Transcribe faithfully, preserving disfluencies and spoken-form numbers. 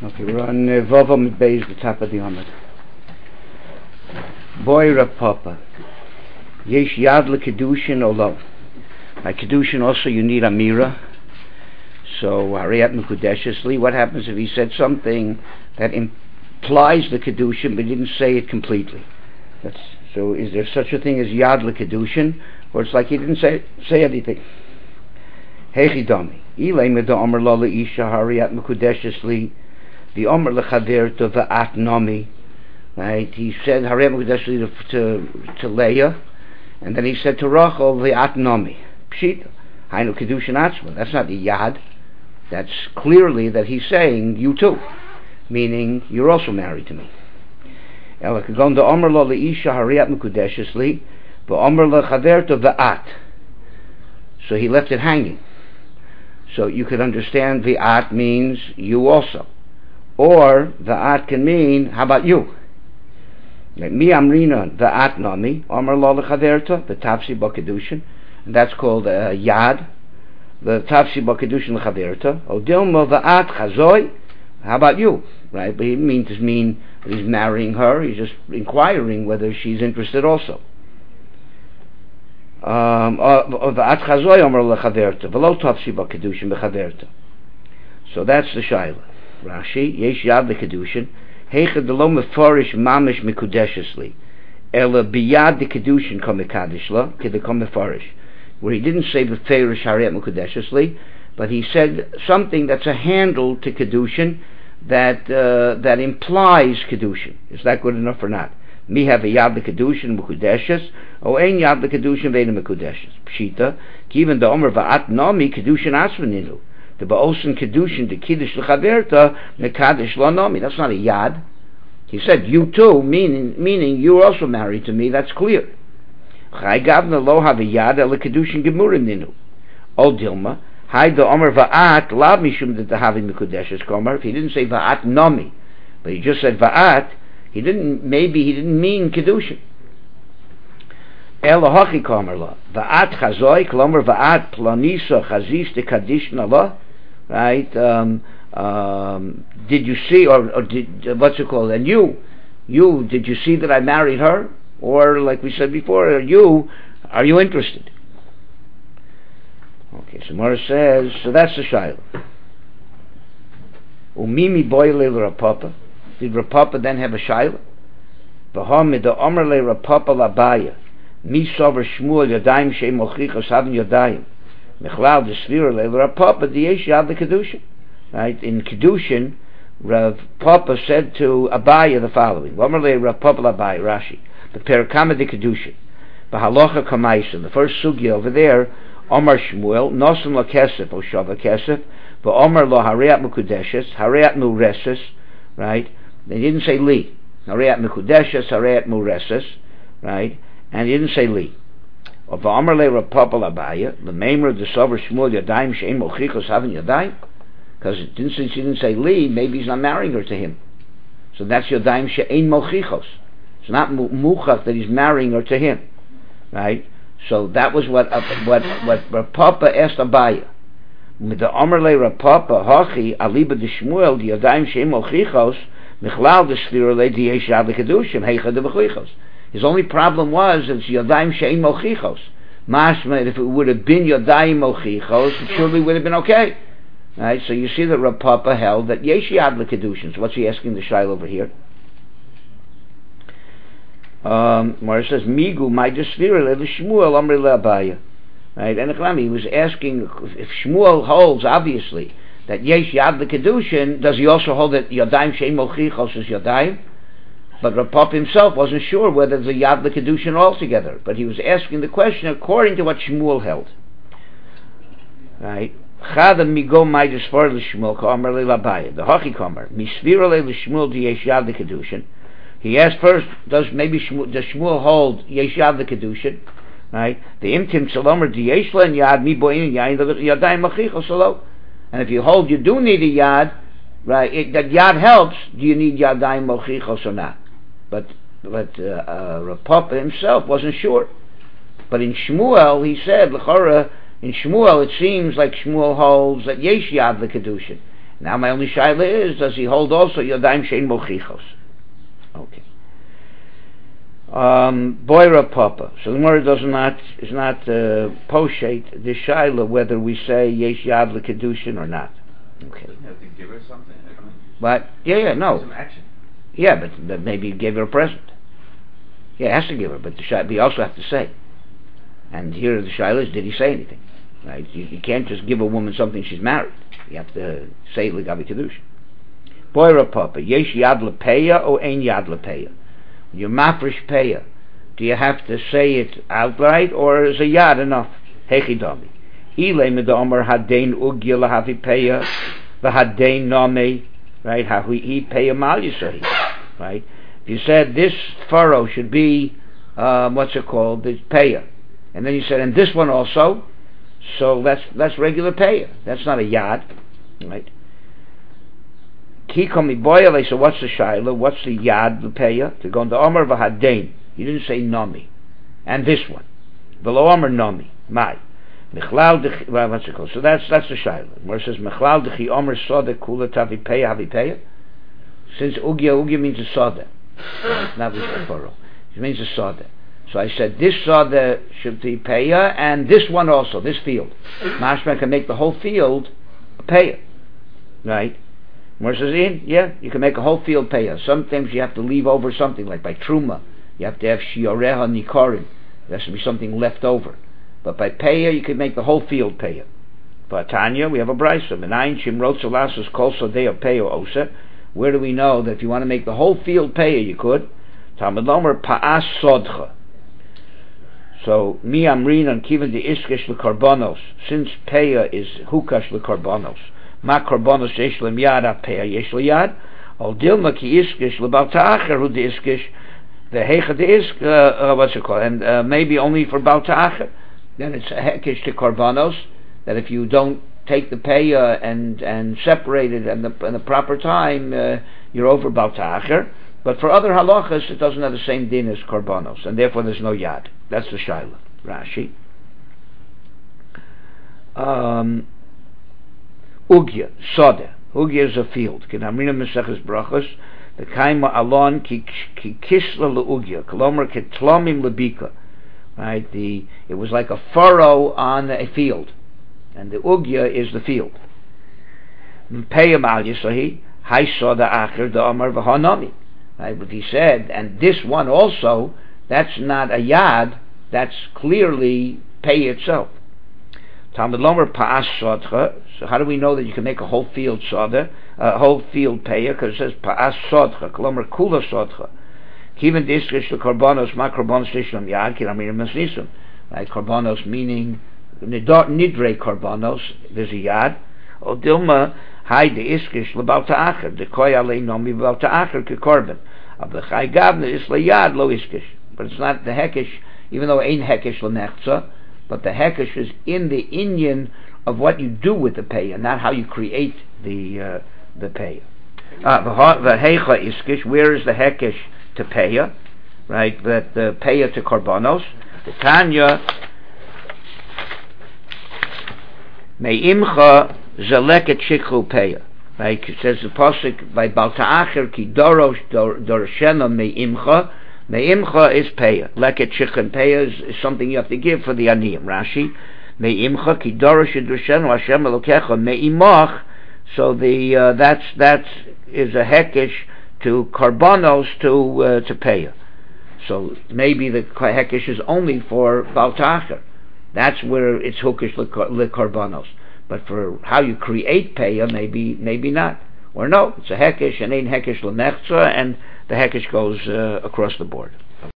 Okay, we're on uh, Vava Midbeis, the top of the Amud. Boy Rav Papa, Yesh Yad LeKedushin Olo. By Kedushin also you need Amira. So, Hariyat Mekudeshesli, what happens if he said something that implies the Kedushin but didn't say it completely? That's, so is there such a thing as Yad LeKedushin? Or it's like he didn't say say anything. Hechidami. Ilay Meda Omer Lo Leisha Hariyat Mekudeshesli. The Omer lechaverto va'at nami, right? He said Hariyat Mekudeshesli to, to to Leah, and then he said to Rachel va'at nami. Pshita, hainu kedushin atzma. That's not the yad. That's clearly that he's saying you too, meaning you're also married to me. Ela kagon the Omer lo leisha Hariyat Mekudeshesli, va'omer lechaverto va'at. So he left it hanging. So you could understand va'at means you also. Or va'at can mean, how about you? Like mi amrina va'at nami, Omer lo lechaverta, the tafsi b'kedushin, and that's called uh, yad. The tafsi b'kedushin lechaverta. O dilma va'at chazoi, how about you? Right? But he didn't mean to mean that he's marrying her. He's just inquiring whether she's interested also. Um, va'at chazoi Omer lo lechaverta, v'lo tafsi b'kedushin lechaverta. So that's the shayla. Rashi, Yesh Yad LeKedushin, Heichad Lo Meforish Mamish Mekudeshesli, Ela Biyad LeKedushin Ko Mekadesh La, Kede Ko Meforish, where he didn't say Beferish Hariyat Mekudeshesli, but he said something that's a handle to Kedushin that uh, that implies Kedushin. Is that good enough or not? Me have a Yad LeKedushin Mekudeshes, O Ein Yad LeKedushin Veina Mekudeshes. Pshita, Kiven the Omer Va'at Nami Kedushin Asmaninu. The Ba'osin Kedushin, the Kiddush L'chaverta, Mekadesh L'anomi. That's not a yad. He said, you too, meaning meaning you're also married to me. That's clear. Chai Gavna lo have a yad el Kedushin Gemurim ninu. O Dilma, Hai the Omer Va'at, Lav Mishum de Tahavi Mekudeshes Komer. If he didn't say Va'at Nomi, but he just said Va'at, he didn't, maybe he didn't mean Kedushin. El Hachi Komer la. Va'at Chazoi, Klomer Va'at Planisa Chazis de Kadish Nala. Right? Um, um, did you see, or, or did, what's it called? And you, you, did you see that I married her? Or, like we said before, are you, are you interested? Okay, so Mara says, so that's the shayla. Umimi boyle Rav Papa. Did Rav Papa then have a shayla? V'hamid the Omer le Rav Papa labaya. Mi sover Shmuel yadayim she'im mochichos havin yadayim. Mechlal the Svira le Rav Papa diyesh yad LeKedushin. Right? In Kedushin, Rav Papa said to Abaya the following. Omer le Rav Papa labaya, Rashi. The Perakama de Kedushin. Bahalocha kamaisa. The first sugya over there, Omer Shmuel, Nosan la Kesef, O Shava Kesef, but Omer lo Hariyat Mekudeshes, Hariyat Mureses, right? They didn't say Li. Hariyat Mekudeshes, Hariyat Mureses, right? And he didn't say Li. Of V'Amar le Rav Papa labaya, the Meimer the Sover Shmuel Yadayim she'im mochichos havin Yadayim, because since he didn't say Li, maybe he's not marrying her to him. So that's Yadayim she'im mochichos. It's not muchach that he's marrying her to him, right? So that was what uh, what what Rav Papa asked Abaya. With the Amar le Rav Papa hachi aliba de Shmuel the Yadayim she'im mochichos michlal de Svira le diyesh yad LeKedushin heicha de mochichos. His only problem was it's Yadayim she'im mochichos. Mashma, if it would have been Yadayim mochichos, it surely would have been okay. Right? So you see that Rav Papa held that yesh yad LeKedushin. So what's he asking the shayla over here? Um, Mara says, Migu, my desvira le Shmuel amri le Abaya. Right? And he was asking if Shmuel holds, obviously, that yesh yad LeKedushin, does he also hold that Yadayim she'im mochichos is Yadayim? But Rav Papa himself wasn't sure whether the Yad LeKedushin altogether. But he was asking the question according to what Shmuel held. Right? Chada migo maidus for l'Shmuel ka'amar le'labaya. The Hachi ka'amar. Misvira le'Shmuel diyesh Yad LeKedushin. He asked first, does maybe Shmuel, does Shmuel hold yesh Yad LeKedushin? Right? The imtim salomer diyesh len Yad mi bo'in yayin Yadayim machichos salo. And if you hold you do need a Yad, right, it, that Yad helps, do you need Yadayim mochichos or not? But but uh, uh, Rav Papa himself wasn't sure. But in Shmuel, he said, l'chora, in Shmuel, it seems like Shmuel holds that yesh yad LeKedushin. Now my only shaila is, does he hold also Yadayim Shein Mochichos? Okay. Um, Boira Papa. So the Gemara does not is not uh, poshate the shaila whether we say Yesh Yad LeKedushin or not. Okay. Doesn't he have to give her something? But yeah, yeah, no. Some action. Yeah, but, but maybe he gave her a present. Yeah, he has to give her, but the shaila, we also have to say. And here the shaila is, did he say anything? Right? You, you can't just give a woman something she's married. You have to say Legavi Kedushin. Boira Papa. Yesh Yad LePeya or Ein Yad LePeya? Your mafresh peya, do you have to say it outright, or is a yad enough? Hechidami. Ile medomer hadein ugya lahavi peya, v'hadein name, right? How he peya mal yisahi, right? If you said this furrow should be, um, what's it called, the peya, and then you said, and this one also, so that's that's regular peya. That's not a yad, right? Kikomi boyale. So what's the shaila? What's the yad l'peya? To go into Omer v'hadein. You didn't say nami, and this one, below Omer nami. My mechlal dechi. Well, what's it called? So that's that's the shaila. Where it says mechlal dechi Omer soda kula tavi peya havi peya. Since ugya ugya means a soda, not with the furrow. It means a soda. So I said this soda should be peya, and this one also. This field, mashma can make the whole field a peya, right? Where says in, yeah, you can make a whole field peya. Sometimes you have to leave over something, like by truma, you have to have shioreha nikorim. There has to be something left over. But by peya, you can make the whole field peya. But Tanya, we have a brisa. Menayin shimrot zolasus kol sodei peya osa. Where do we know that if you want to make the whole field peya, you could? Talmud Lomer pa'as sodcha. So mi amrin on kiven de iskish lekarbonos. Since peya is hukash lekarbonos. Ma korbanos yesh lem yad apeya yesh le yad al dilma ki iskish lebal ta'acher hu de iskish the hecha de isk uh, uh, what's it called, and uh, maybe only for bal ta'acher, then it's a hekish to korbanos, that if you don't take the peya and and separate it in the, in the proper time, uh, you're over bal ta'acher. But for other halachas it doesn't have the same din as korbanos, and therefore there's no yad. That's the shaila. Rashi. um Ugya, soda. Ugya is a field. Can Amrina Meseches Brachos, the kaima alon ki kisla leugya, kolomer ketlomim lebika. Right, the it was like a furrow on a field, and the ugya is the field. Peyam al yisahi, hay soda acher da amar v'hanami. Right, but he said, and this one also, that's not a yad, that's clearly pay itself. Talmud Lomer pa'as sodcha. So how do we know that you can make a whole field soda, a whole field peya? Because it says pa'as sodcha, Lomer kula sodcha. Kiven diskish the korbanos ma korbanos tishlam yad kiramir mesnisum. Right, korbanos meaning nidre korbanos. There's a yad. O dilma hay de iskish lebal ta'acher. De koy alei nomi lebal ta'acher ke korban. Of the chay gavna is le yad lo iskish. But it's not the hekish, even though it ain't hekish lenechza. But the hekesh is in the inyan of what you do with the peya, not how you create the uh, the peya. The heicha iskish. Where is the hekesh to peya? Right, that the peya to korbanos. The Tanya meimcha zeleket shikhu peya. Right, it says the pasuk by Bal Ta'acher ki dorosh dorshena meimcha. Me'imcha is peya. Leket chicken peya is, is something you have to give for the aniyim. Rashi, me'imcha ki dorosh yedrushenu Hashem elokecha me'imach. So the uh, that's that is a hekesh to karbanos to uh, to peya. So maybe the hekesh is only for Bal Ta'acher. That's where it's hookish lekarbanos. But for how you create peya, maybe maybe not. Or no, it's a hekesh and ain't hekesh lenechza, and the hekesh goes uh, across the board.